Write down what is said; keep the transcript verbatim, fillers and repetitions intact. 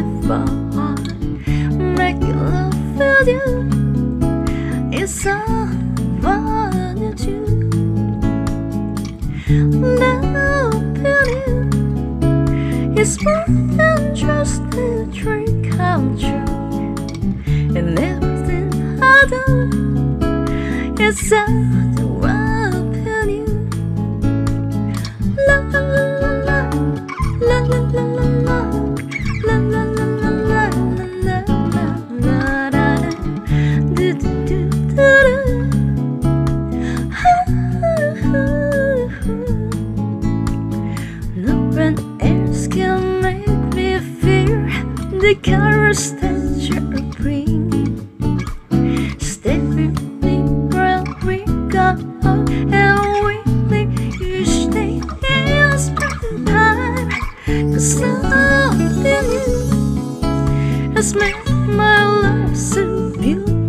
far. Making love with you is so fun to do. Love with you is more than just a dream come true. And everything I do is so to welcome you. La la la la la la la la la la la la la la la la la do do do do. No one else can make me fear the colors that you bring. Stay with me where we go, and we make you stay in springtime. 'Cause loving you has made my life so beautiful.